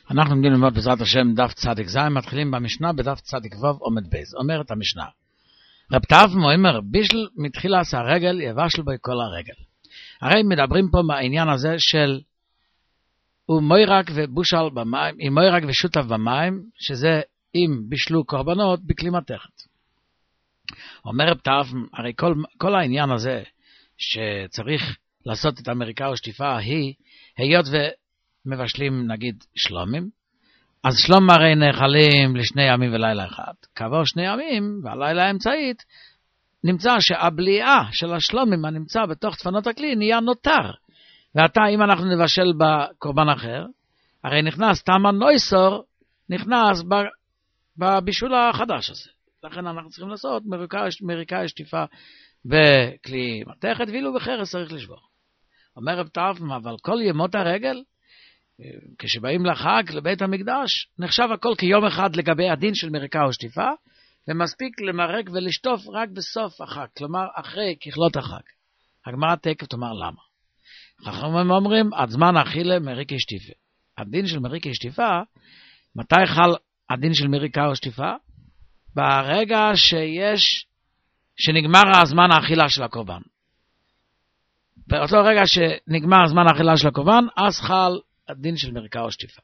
אנחנו לומדים ללמוד בעזרת השם דף צדיק ז', מתחילים במשנה בדף צדיק ו' עומד בייז. אומרת המשנה, רב טרפון אומר, בישל מתחילה עשה הרגל, יבשל בו כל הרגל. הרי מדברים פה מהעניין הזה של הוא מוירק ובושל במים, עם מוירק ושותף במים, שזה אם בישלו קורבנות בכלי מתכת. אומר רב טרפון, הרי כל העניין הזה שצריך לעשות את אמריקה ושטיפה היא, היות ומבשלים נגיד שלומים, אז שלום הרי נאכלים לשני ימים ולילה אחד. כעבור 2 ימים והלילה האמצעית, נמצא שהבליעה של השלומים הנמצא בתוך דפנות הכלי נהיה נותר. ועתה אם אנחנו נבשל בקורבן אחר, הרי נכנס טעם הנויסור, נכנס בבישול החדש הזה. לכן אנחנו צריכים לעשות מריקה שטיפה בכלי מתכת, ואילו בחרס צריך לשבור. אומר רב טרפון, אבל כל ימות הרגל, כשבאים לחג לבית המקדש, נחשב הכל כיום אחד לגבי הדין של מריקה או שטיפה, ומספיק למרק ולשטוף רק בסוף החג, כלומר אחרי ככלות החג. הגמרא תכף תאמר למה. חכמים אומרים, עד זמן אכילה מריקה שטיפה. הדין של מריקה שטיפה, מתי חל הדין של מריקה או שטיפה? ברגע שנגמר הזמן האכילה של הקורבן. באותו רגע שנגמר הזמן האכילה של הקורבן, אז חל הדין של מריקה או שטיפה.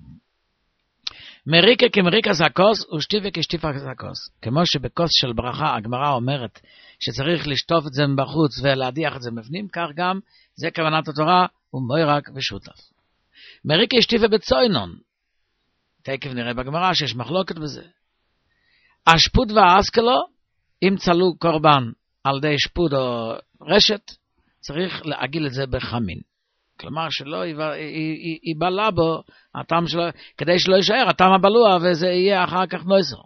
מריקה כמריקה זה הכוס, ושטיפה כשטיפה זה הכוס. כמו שבכוס של ברכה הגמרא אומרת שצריך לשטוף את זה מבחוץ ולהדיח את זה מבנים, כך גם זה כוונת התורה, הוא מוירק ושותף. מריקה שטיפה בצוינון. תכף נראה בגמרא שיש מחלוקת בזה. השפוד והאסקלו, אם צלו קורבן על די שפוד או רשת, צריך להגיל את זה בחמין. כלומר שלא ייבלע בו הטעם שלו, כדי שלא יישאר הטעם הבלוע, וזה יהיה אחר כך נויסר.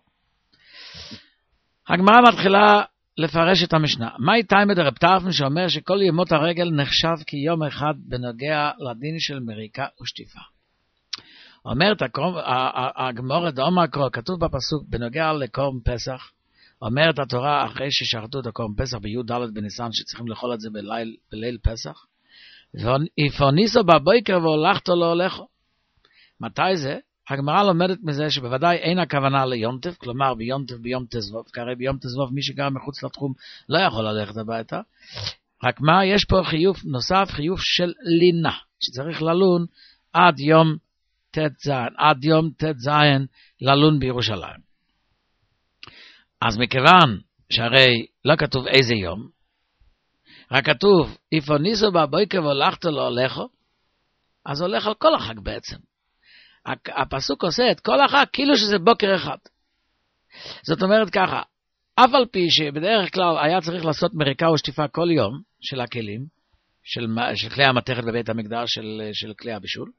הגמרא מתחילה לפרש את המשנה. מהי תימא דרב טרפון שאומר שכל ימות הרגל נחשב כיום אחד בנוגע לדין של מריקה ושטיפה? אומרת הגמרא דאמר קרוא, כתוב בפסוק בנוגע לקורבן פסח, אומרת התורה אחרי ששחטו את הקורבן פסח בי"ד בניסן שצריכים לאכול את זה בליל פסח, יפוניסו בבוקר והולכתו לא הולכו. מתי זה? הגמרא לומדת מזה שבוודאי אין הכוונה ליונטף, כלומר ביום תזבוב, כי הרי ביום תזבוב מי שגר מחוץ לתחום לא יכול ללכת הביתה. רק מה, יש פה חיוב נוסף, חיוב של לינה, שצריך ללון עד יום ט"ז ללון בירושלים. אז מכיוון שהרי לא כתוב איזה יום, רק כתוב, יפוניסו בבוקר והולכתו לא הולכו, אז הולך על כל החג בעצם. הפסוק עושה את כל החג כאילו שזה בוקר אחד. זאת אומרת ככה, אף על פי שבדרך כלל היה צריך לעשות מריקה או שטיפה כל יום של הכלים, של כלי המתכת בבית המקדש, של כלי הבישול,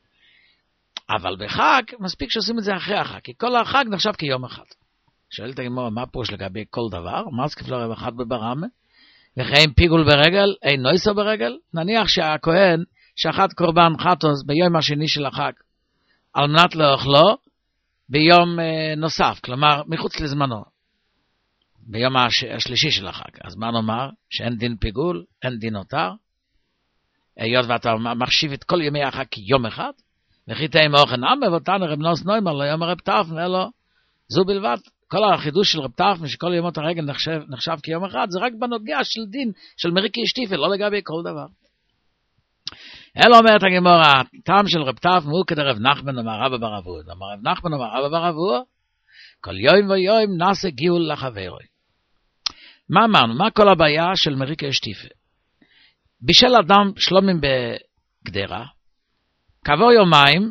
אבל בחג מספיק שעושים את זה אחרי החג, כי כל החג נחשב כיום אחד. שואלת הגמרא, מה פירוש לגבי כל דבר? מה זה כפלו רב אחד בברמה? וכן פיגול ברגל, אין נויסר ברגל? נניח שהכהן שחט קורבן חטוס ביום השני של החג, על מנת לאכלו ביום נוסף, כלומר מחוץ לזמנו, ביום השלישי של החג. אז מה נאמר? שאין דין פיגול, אין דין נותר, היות ואתה מחשיב את כל ימי החג כיום אחד, וכי תהיה מאוכן עמה, ואותנו רב נוס נוימר, לא יום הרב טרפון, אלו זו בלבד. כל החידוש של רב טרפון, שכל ימות הרגל נחשב כיום אחד, זה רק בנוגע של דין של מריקה שטיפה, לא לגבי כל דבר. אלא אומרת הגמרא, הטעם של רב טרפון הוא כדרב נחמן אמר רבא בר אבוה. אמר רב נחמן אמר רבא בר אבוה, כל יום ויום נעשה גיול לחברוי. מה אמרנו? מה כל הבעיה של מריקה שטיפה? בישל אדם שלומים בגדרה, כעבור יומיים,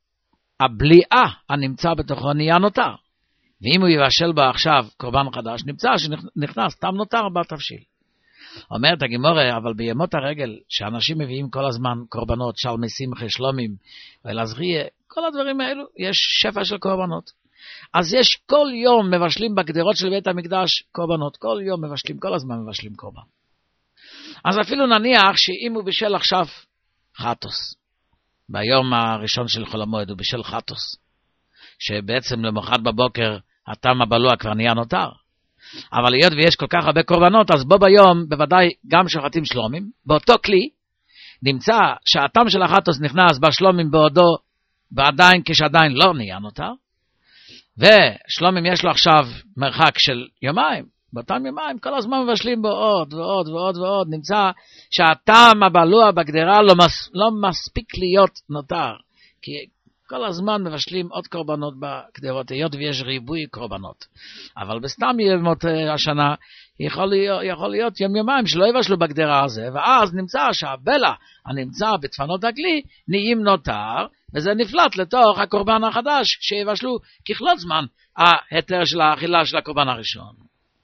הבליעה הנמצא בתוכו נהיה נותר. ואם הוא יבשל בה עכשיו קורבן חדש, נמצא שנכנס טעם נותר בתבשיל. אומרת הגמרא, אבל בימות הרגל, שאנשים מביאים כל הזמן קורבנות, שלמי שמחה, שלומים, ולזריה, כל הדברים האלו, יש שפע של קורבנות. אז יש כל יום מבשלים בגדרות של בית המקדש קורבנות, כל יום מבשלים, כל הזמן מבשלים קורבן. אז אפילו נניח שאם הוא בישל עכשיו חטוס, ביום הראשון של חול המועד הוא בישל חטוס, שבעצם למחרת בבוקר הטעם הבלוע כבר נהיה נותר. אבל היות ויש כל כך הרבה קורבנות, אז בו ביום בוודאי גם שוחטים שלומים. באותו כלי נמצא שהטעם של החטוס נכנס בשלומים בעודו ועדיין כשעדיין לא נהיה נותר, ושלום יש לו עכשיו מרחק של יומיים, באותם יומיים כל הזמן מבשלים בו עוד ועוד ועוד ועוד, נמצא שהטעם הבלוע בגדרה לא מספיק להיות נותר, כי כל הזמן מבשלים עוד קורבנות בגדרות, היות ויש ריבוי קורבנות. אבל בסתם ימות השנה יכול להיות יום-יומיים שלא יבשלו בגדרה הזה, ואז נמצא שהבלע הנמצא בדפנות הכלי נהיים נותר, וזה נפלט לתוך הקורבן החדש שיבשלו ככלות זמן ההיתר של האכילה של הקורבן הראשון.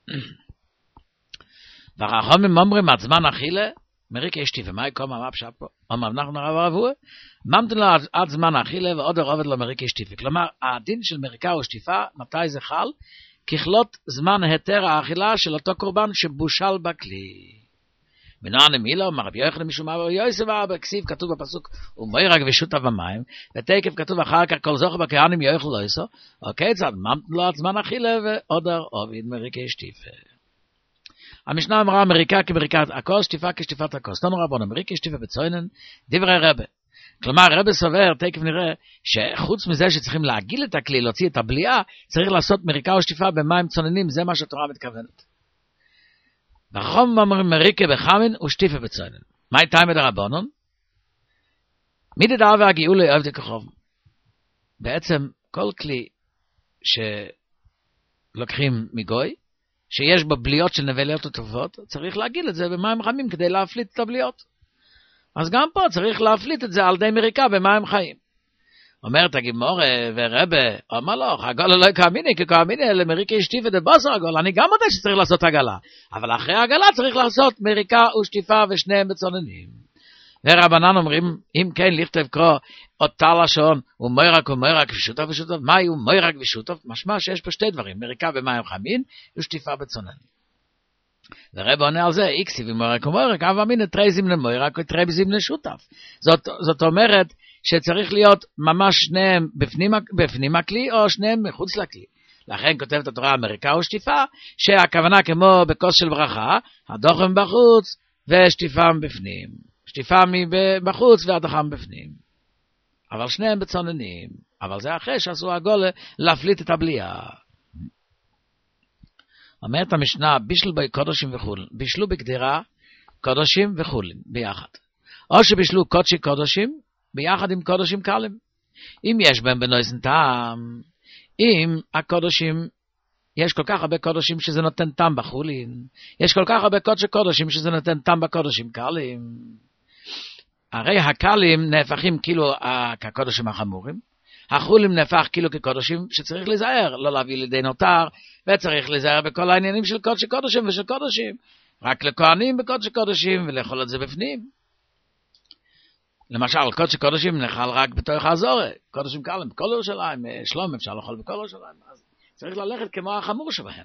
והחכמים אומרים עד זמן אכילה, מריק אשתי ומאי קומה מה פשט פה? אומר אנחנו רב הוא, ממתין לו עד זמן אכילה ועוד הרובד לו מריק אשתי. כלומר, הדין של מריקה ושטיפה, מתי זה חל? ככלות זמן היתר האכילה של אותו קורבן שבושל בכלי. מנוען מילה, אומר רבי יוחנן משום מה, יוסף בכסיב כתוב בפסוק, ומוירג ושותף במים, ותקף כתוב אחר כך כל זוכר בכהנים יאכל לא יסו, וכיצד ממתין לו עד זמן אכילה ועוד הרובד מריק אשתי. המשנה אמרה מריקה כמריקת הכוס, שטיפה כשטיפת הכוס. תנו רבון, מריקה שטיפה בצוינן, דברי רבה. כלומר, רבה סובר, תכף נראה, שחוץ מזה שצריכים להגיל את הכלי, להוציא את הבליעה, צריך לעשות מריקה או שטיפה במים צוננים, זה מה שהתורה מתכוונת. וחום אומרים מריקה בחמין ושטיפה בצוינן. מה הייתה עם הרבונון? מי דדעה והגיעו לאהוב דקחוב? בעצם כל כלי שלוקחים מגוי, שיש בו בליות של נבלות וטובות, צריך להגיל את זה במים חמים כדי להפליט את הבליות. אז גם פה צריך להפליט את זה על די מריקה במים חיים. אומרת הגימור ורבה, אומר לו, הגולה לא כאמיני, כי כאמיני למריקה שטיפה דבוסר הגולה, אני גם יודע שצריך לעשות הגלה, אבל אחרי הגלה צריך לעשות מריקה ושטיפה ושניהם בצוננים. ורבנן אומרים, אם כן לכתב קרוא אותה לשון, ומוירק ושותף ושותף, מה הוא מוירק ושותף? משמע שיש פה שתי דברים, מריקה במים חמים ושטיפה בצוננים. ורב עונה על זה, איקסי ומוירק, אבל אמין תרי זימנה מוירק ותרי זימנה שותף. זאת אומרת שצריך להיות ממש שניהם בפנים הכלי או שניהם מחוץ לכלי. לכן כותבת התורה מריקה ושטיפה, שהכוונה כמו בכוס של ברכה, הדוחם בחוץ ושטיפה בפנים. שטיפה מבחוץ והדחה מבפנים. אבל שניהם בצוננים. אבל זה אחרי שעשו הגולה להפליט את הבליעה. אומרת המשנה, בישל בי קודשים וחולין. בישלו בגדירה קודשים וחולין ביחד. או שבישלו קודשי קודשים ביחד עם קודשים קלים. אם יש בהם בנויזן טעם, אם הקודשים, יש כל כך הרבה קודשים שזה נותן טעם בחולין, יש כל כך הרבה קודשי קודשים שזה נותן טעם בקודשים קלים. הרי הקלים נהפכים כאילו כקודשים החמורים, החולים נהפך כאילו כקודשים שצריך להיזהר, לא להביא לידי נותר, וצריך להיזהר בכל העניינים של קודשי קודשים ושל קודשים, רק לכהנים בקודשי קודשים ולאכול את זה בפנים. למשל, קודשי קודשים נאכל רק בתוך האזור, קודשים קלים בכל ירושלים, שלום אפשר לאכול בכל ירושלים, אז צריך ללכת כמו החמור שבהם.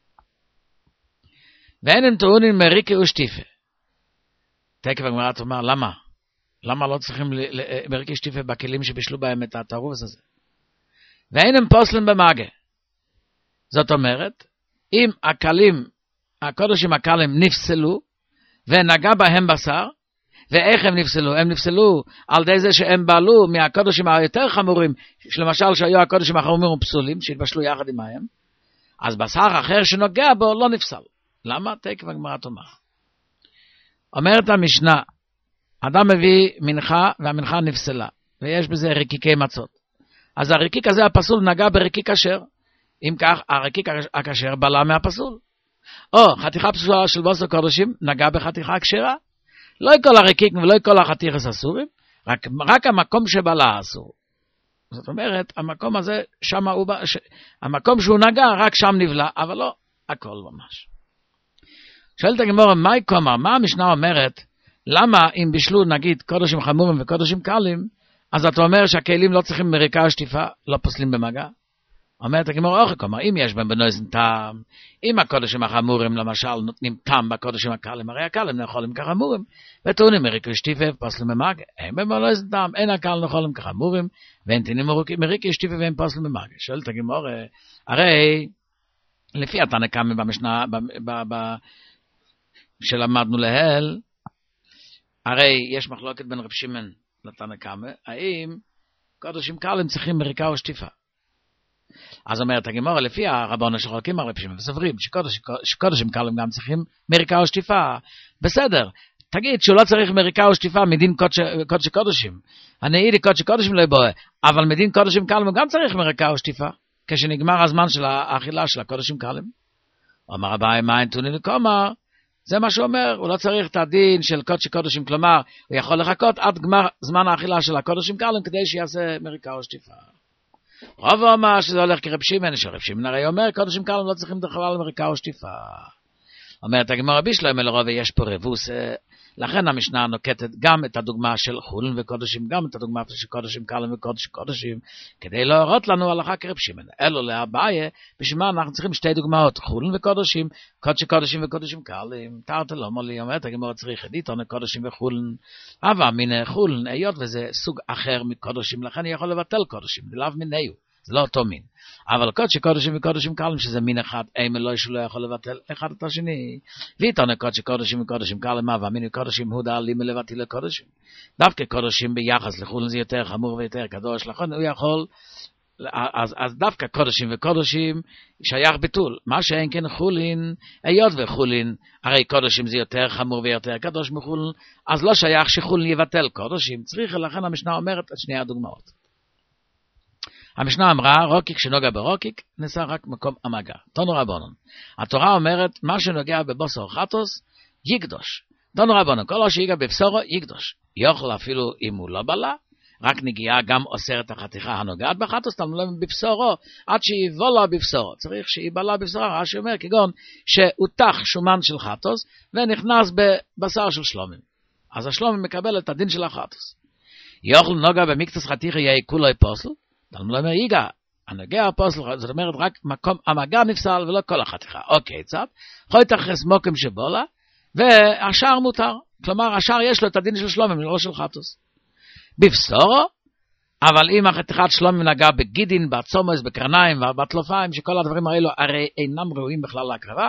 ואין הם טעונים מריקה ושטיפה. תקף הגמרא תאמר, למה? למה לא צריכים מריקה ושטיפה בכלים שבישלו בהם את התערובת הזה? ואין הם פוסלים במאגה. זאת אומרת, אם הכלים, הקודשים הקלים נפסלו, ונגע בהם בשר, ואיך הם נפסלו? הם נפסלו על די זה שהם בעלו מהקודשים היותר חמורים, שלמשל שהיו הקודשים החמורים ופסולים, שהתבשלו יחד עמהם, אז בשר אחר שנוגע בו לא נפסל. למה? תקף הגמרא תאמר. אומרת המשנה, אדם מביא מנחה והמנחה נפסלה, ויש בזה רקיקי מצות. אז הרקיק הזה הפסול נגע ברקיק כשר, אם כך הרקיק הכשר בלע מהפסול. או חתיכה פסולה של בוסר קודשים נגע בחתיכה כשרה. לא כל הרקיק ולא כל החתיכות אסורים, רק המקום שבלע אסור. זאת אומרת, המקום הזה, המקום שהוא נגע, רק שם נבלע, אבל לא הכל ממש. שואלת הגמרא, מה המשנה אומרת, למה אם בישלו נגיד קודשים חמורים וקודשים קלים, אז אתה אומר שהכלים לא צריכים מריקה ושטיפה, לא פוסלים במגע? אומרת הגמרא, כלומר, אם יש בהם בנויזן טעם, אם הקודשים החמורים למשל נותנים טעם בקודשים הקלים, הרי הקלים נאכולים כחמורים, וטעונים מריקה ושטיפה פוסלים במגע, אין בהם בנויזן טעם, אין הקל נאכולים כחמורים, ואין טעונים מריקה ושטיפה והם פוסלים במגע. שואלת הגמרא, הרי לפי התנא קמא במשנה שלמדנו להל, הרי יש מחלוקת בין רב שמעון לתנא קמא, האם קודשים קלים צריכים מריקה ושטיפה. אז אומרת הגמרא, לפי הרבון שחולקים הרב וסוברים, שקודשים קלים גם צריכים מריקה ושטיפה. בסדר, תגיד שהוא לא צריך מריקה ושטיפה מדין קודשי קודשים. הנעידי קודשי קודשים לא יבואה, אבל מדין קודשים קלים הוא גם צריך מריקה ושטיפה, כשנגמר הזמן של האכילה של הקודשים קלים. אומר אביי, מה אינטוני לקומר? זה מה שהוא אומר, הוא לא צריך את הדין של קודשי קודשים, כלומר, הוא יכול לחכות עד גמר זמן האכילה של הקודשים קלים, כדי שיעשה מריקה ושטיפה. רב אומר שזה הולך כרב שמעון, שרב שמעון הרי אומר, קודשים קלים לא צריכים בכלל מריקה ושטיפה. אומרת הגמרא בישלום אלרוב, יש פה רבוס, לכן המשנה נוקטת גם את הדוגמה של חולין וקודשים, גם את הדוגמה של קודשים קלים וקודש קודשים, כדי להראות לנו הלכה כרב שמעון. אלו לאביי, בשביל מה אנחנו צריכים שתי דוגמאות, חולין וקודשים, קודש קודשים וקודשים קלים. תרת לא מולי, אומרת הגמרא צריך עיתון קודשים וחולין, אבל מן חולין, היות וזה סוג אחר מקודשים, לכן יכול לבטל קודשים, לאו מיניו, זה לא אותו מין. אבל קודשי קודשים וקודשים קלים, שזה מין אחד, אין אלוהי שלא יכול לבטל אחד את השני. ואיתנו קודשי קודשים וקודשים קלים, והמין קודשים הוא דעלים מלבטל לקודשים. דווקא קודשים ביחס לחולין זה יותר חמור ויותר קדוש, לכן הוא יכול, אז דווקא קודשים וקודשים שייך ביטול. מה שאין כן חולין, היות וחולין, הרי קודשים זה יותר חמור ויותר קדוש מחולין, אז לא שייך שחולין יבטל קודשים. צריך, לכן המשנה אומרת את שני הדוגמאות. המשנה אמרה, רוקיק שנוגע ברוקיק, נעשה רק מקום המגע. תנו רבונן. התורה אומרת, מה שנוגע בבשר חטוס, יקדוש. תנו רבונן, כל שיגע בבשרו, יקדוש. יוכל אפילו אם הוא לא בלה, רק נגיעה גם אוסר את החתיכה הנוגעת בחטוס, תלמוד בבשרו, עד שיבולה בבשרו. צריך שיבלה בבשרו, רש"י אומר, כגון שהותח שומן של חטוס, ונכנס בבשר של שלומים. אז השלומים מקבל את הדין של החטוס. יוכל נוגע במקצת חתיכה יהיה כולו פוסל, תלמוד אומר, ייגע, הנוגע הפוסל, זאת אומרת רק מקום המגע נפסל ולא כל החתיכה. אוקיי, צד, יכול תחס מוקם שבולה, והשאר מותר. כלומר, השאר יש לו את הדין של שלומים, לא של חטוס. בבשורו, אבל אם החתיכת שלומים נגע בגידין, בעצומוס, בקרניים ובטלופיים, שכל הדברים האלו הרי אינם ראויים בכלל להקרבה,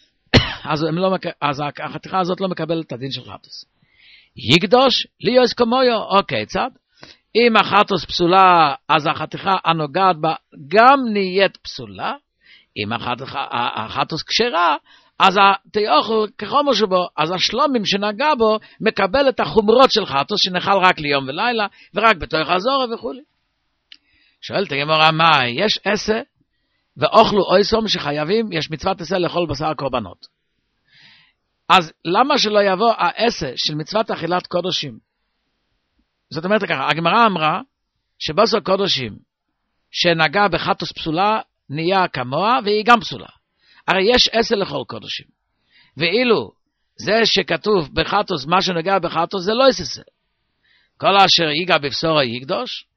אז החתיכה הזאת לא מקבלת את הדין של חטוס. יקדוש, ליוס כמויו, אוקיי, צד. אם החטוס פסולה, אז החתיכה הנוגעת בה גם נהיית פסולה. אם החטוס כשרה, אז התאוכל כחומר שבו, אז השלומים שנגע בו מקבל את החומרות של חטוס, שנאכל רק ליום ולילה, ורק בתוך הזורע וכו'. שואלת הגמרא, מה, יש עשה, ואוכלו אויסום שחייבים, יש מצוות עשה לאכול בשר קורבנות. אז למה שלא יבוא העשה של מצוות אכילת קודשים? זאת אומרת ככה, הגמרא אמרה שבשר קודשים שנגע בחטוס פסולה נהיה כמוה והיא גם פסולה. הרי יש עשה לכל קודשים. ואילו זה שכתוב בחטוס, מה שנגע בחטוס זה לא עשה. כל אשר ייגע בבשורו יקדוש,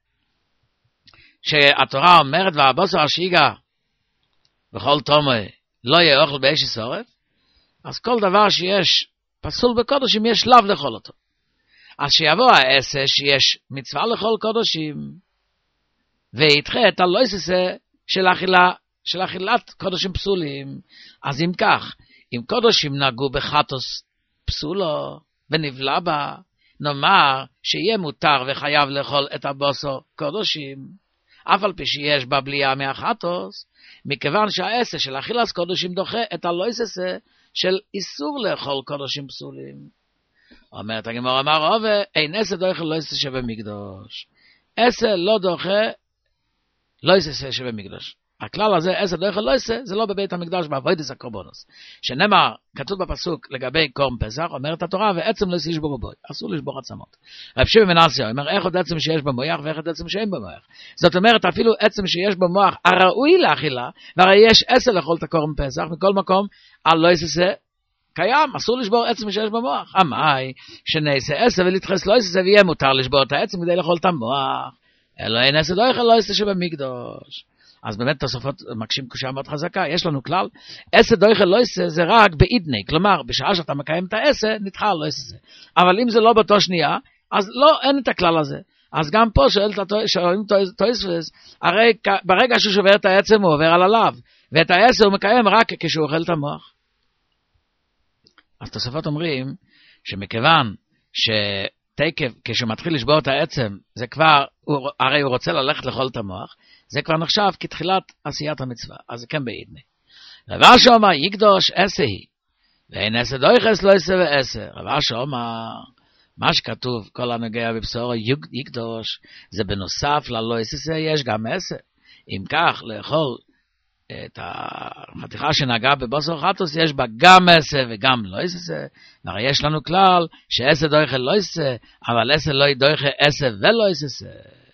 שהתורה אומרת והבשר אשר ייגע בכל תומה לא יאכל באש שורף, אז כל דבר שיש פסול בקודשים יש לאו לאכול אותו. אז שיבוא העשה שיש מצווה לכל קודשים, וידחה את הלויססה של אכילת קודשים פסולים. אז אם כך, אם קודשים נגעו בחטוס פסולו ונבלה בה, נאמר שיהיה מותר וחייב לאכול את הבוסו קודשים, אף על פי שיש בה בליעה מהחטוס, מכיוון שהעשה של אכילת קודשים דוחה את הלויססה של איסור לאכול קודשים פסולים. אומרת הגמרא, אמר רבא, אין עשה דוחה לא עשה שבמקדוש. עשה לא דוחה לא עשה שבמקדוש. הכלל הזה, עשה דוחה לא עשה, זה לא בבית המקדש, בעבודת הקורבנות. שנאמר, כתוב בפסוק לגבי קורבן פסח, אומרת התורה, ועצם לא ישבור בו, אסור לשבור עצמות. רב שמעון בן אסיה אומר, איך עוד עצם שיש במוח ואיך עוד עצם שאין במוח. זאת אומרת, אפילו עצם שיש במוח הראוי לאכילה, והרי יש עשה לאכול את הקורבן פסח, מכל מקום, על לא עשה קיים, אסור לשבור עצם שיש במוח. אמאי, שנעשה עשה ולהתחס לא עשה, ויהיה מותר לשבור את העצם כדי לאכול את המוח. אלא אין עשה דוחה לא עשה שבמקדוש. אז באמת תוספות מקשים קושה מאוד חזקה. יש לנו כלל, עשה דוחה לא עשה זה רק בעידני, כלומר, בשעה שאתה מקיים את העשה, נדחה לא עשה. אבל אם זה לא באותו שנייה, אז לא, אין את הכלל הזה. אז גם פה שואלים תוספות, הרי ברגע שהוא שובר את העצם הוא עובר על עליו, ואת העשה הוא מקיים רק כשהוא אוכל את המוח. אז תוספות אומרים שמכיוון תקף, כשמתחיל לשבור את העצם, זה כבר, הרי הוא רוצה ללכת לאכול את המוח, זה כבר נחשב כתחילת עשיית המצווה, אז זה כן בעידני. רב אשר אומר, יקדוש עשה היא, ואין עשה דויחס לא עשה ועשה. רב אשר אומר, מה שכתוב, כל הנוגע בבשורו, יקדוש, זה בנוסף ללא עשה, יש גם עשה. אם כך, לאכול את החתיכה שנגעה בבשר חטוס, יש בה גם עשה וגם לא עשה, והרי יש לנו כלל שעשה דויחה לא עשה, אבל עשה לא דויחה עשה ולא עשה.